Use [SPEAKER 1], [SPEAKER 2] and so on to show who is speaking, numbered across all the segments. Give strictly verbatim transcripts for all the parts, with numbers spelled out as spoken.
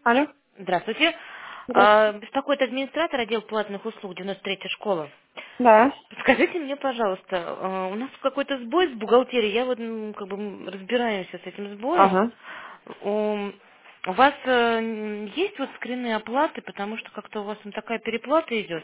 [SPEAKER 1] Алло.
[SPEAKER 2] Здравствуйте. А,
[SPEAKER 1] Здравствуйте.
[SPEAKER 2] Беспокоит администратор отдел платных услуг девяносто третья школа.
[SPEAKER 1] Да.
[SPEAKER 2] Скажите мне, пожалуйста, а, у нас какой-то сбой с бухгалтерией, я вот м, как бы м, разбираюсь с этим сбоем.
[SPEAKER 1] Ага.
[SPEAKER 2] У у вас э, м, есть вот скрины оплаты, потому что как-то у вас там такая переплата идет?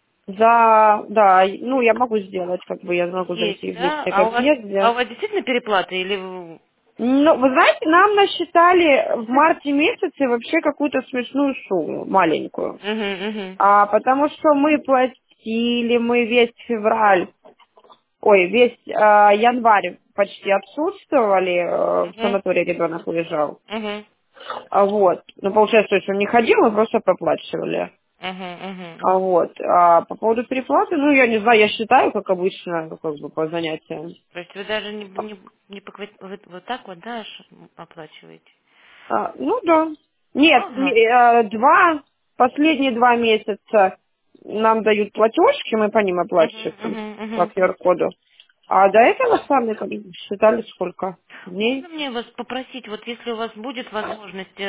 [SPEAKER 1] За, да, ну я могу сделать, как бы я могу
[SPEAKER 2] Есть,
[SPEAKER 1] зайти в
[SPEAKER 2] да?
[SPEAKER 1] личный
[SPEAKER 2] А у вас,
[SPEAKER 1] кабинет
[SPEAKER 2] а у
[SPEAKER 1] сделать.
[SPEAKER 2] вас действительно переплата или... вы-
[SPEAKER 1] Ну, вы знаете, нам насчитали в марте месяце вообще какую-то смешную сумму, маленькую.
[SPEAKER 2] Мгм, мгм,
[SPEAKER 1] А потому что мы платили, мы весь февраль, ой, весь а, январь почти отсутствовали, э, в
[SPEAKER 2] мгм,
[SPEAKER 1] санатории ребенок уезжал.
[SPEAKER 2] мгм,
[SPEAKER 1] А вот, ну получается, что он не ходил, мы просто проплачивали.
[SPEAKER 2] мгм, мгм.
[SPEAKER 1] А вот, а по поводу переплаты, ну, я не знаю, я считаю, как обычно, как бы по занятиям.
[SPEAKER 2] То есть вы даже не, не, не по квит- вот, вот так вот, да, ш- оплачиваете?
[SPEAKER 1] А, ну, да. Нет, м-
[SPEAKER 2] Ага.
[SPEAKER 1] э, два, последние два месяца нам дают платежки, мы по ним
[SPEAKER 2] Мгм,
[SPEAKER 1] оплачиваем
[SPEAKER 2] мгм,
[SPEAKER 1] по
[SPEAKER 2] мгм.
[SPEAKER 1] Q R-коду. А до этого сами как бы считали сколько
[SPEAKER 2] Можно
[SPEAKER 1] дней.
[SPEAKER 2] мне вас попросить, вот если у вас будет возможность э,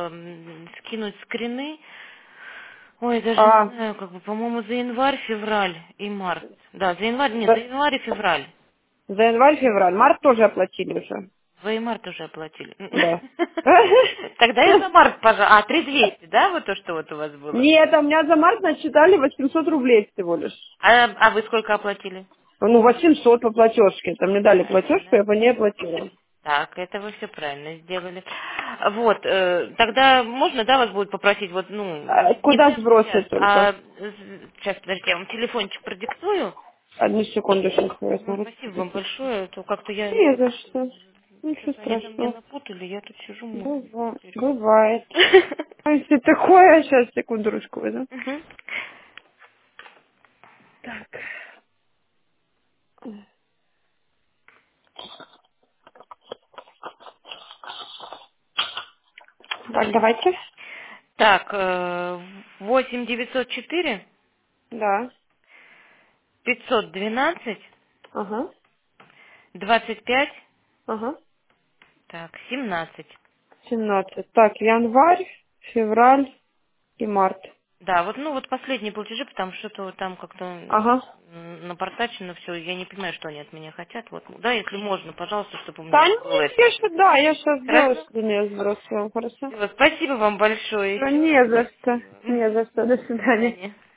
[SPEAKER 2] м, скинуть скрины, ой, даже не
[SPEAKER 1] А,
[SPEAKER 2] знаю, как бы, по-моему, за январь, февраль и март. Да, за январь, нет, за
[SPEAKER 1] за,
[SPEAKER 2] январь и февраль.
[SPEAKER 1] за январь, февраль, март тоже оплатили уже.
[SPEAKER 2] Вы и март уже оплатили.
[SPEAKER 1] Да.
[SPEAKER 2] Тогда я за март, пожалуйста. А, три тысячи двести, да, вот то, что вот у вас было?
[SPEAKER 1] Нет, а у меня за март насчитали восемьсот рублей всего лишь.
[SPEAKER 2] А, а вы сколько оплатили?
[SPEAKER 1] Ну, восемьсот по платежке. Там мне дали платежку,
[SPEAKER 2] Правильно.
[SPEAKER 1] я по ней оплатила.
[SPEAKER 2] Так, это вы все правильно сделали. Вот, э, тогда можно, да, вас будет попросить, вот, ну,
[SPEAKER 1] А
[SPEAKER 2] не
[SPEAKER 1] куда
[SPEAKER 2] прямо сейчас,
[SPEAKER 1] сбросить
[SPEAKER 2] а
[SPEAKER 1] только?
[SPEAKER 2] сейчас, подождите, я вам телефончик продиктую.
[SPEAKER 1] Одну секундочку, я
[SPEAKER 2] Мгм,
[SPEAKER 1] смотрю.
[SPEAKER 2] спасибо вам большое, а то как-то я,
[SPEAKER 1] Не за что. Ничего
[SPEAKER 2] что-то они там меня
[SPEAKER 1] страшного.
[SPEAKER 2] напутали, я тут сижу, мучаюсь
[SPEAKER 1] Быва-
[SPEAKER 2] теперь.
[SPEAKER 1] Бывает. А если такое, сейчас, секунду, ручку возьму.
[SPEAKER 2] Мгм.
[SPEAKER 1] Так. Так, давайте.
[SPEAKER 2] Так, э, восемь девятьсот четыре
[SPEAKER 1] Да.
[SPEAKER 2] пятьсот двенадцать
[SPEAKER 1] Ага.
[SPEAKER 2] двадцать пять,
[SPEAKER 1] Ага.
[SPEAKER 2] так, семнадцать.
[SPEAKER 1] семнадцать. Так, январь, февраль и март.
[SPEAKER 2] Да, вот, ну, вот последние платежи, потому что что-то вот там как-то
[SPEAKER 1] Ага.
[SPEAKER 2] м, напортачено все, я не понимаю, что они от меня хотят. Вот, да, если можно, пожалуйста, чтобы у меня
[SPEAKER 1] Да,
[SPEAKER 2] вот было
[SPEAKER 1] нет,
[SPEAKER 2] это
[SPEAKER 1] я
[SPEAKER 2] все.
[SPEAKER 1] сейчас, да, я сейчас сделаю,
[SPEAKER 2] Хорошо?
[SPEAKER 1] что мне сбросила, хорошо?
[SPEAKER 2] Всё, спасибо вам большое
[SPEAKER 1] Ну,
[SPEAKER 2] еще раз.
[SPEAKER 1] не за что,
[SPEAKER 2] Спасибо.
[SPEAKER 1] не
[SPEAKER 2] Мгм.
[SPEAKER 1] за что, до
[SPEAKER 2] До
[SPEAKER 1] свидания.
[SPEAKER 2] свидания.